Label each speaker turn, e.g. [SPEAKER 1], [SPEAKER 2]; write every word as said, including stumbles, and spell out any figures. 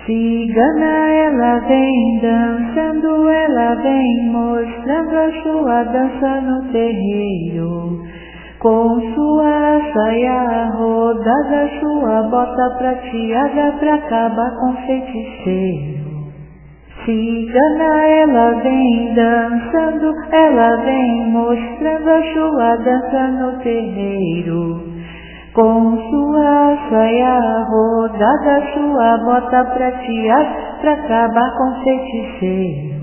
[SPEAKER 1] Cigana, ela vem dançando, ela vem mostrando a sua dança no terreiro. Com sua saia rodada, sua bota prateada pra acabar com o feiticeiro. Cigana, ela vem dançando, ela vem mostrando a sua dança no terreiro. Com sua saia rodada, sua bota prateada pra acabar com o feiticeiro.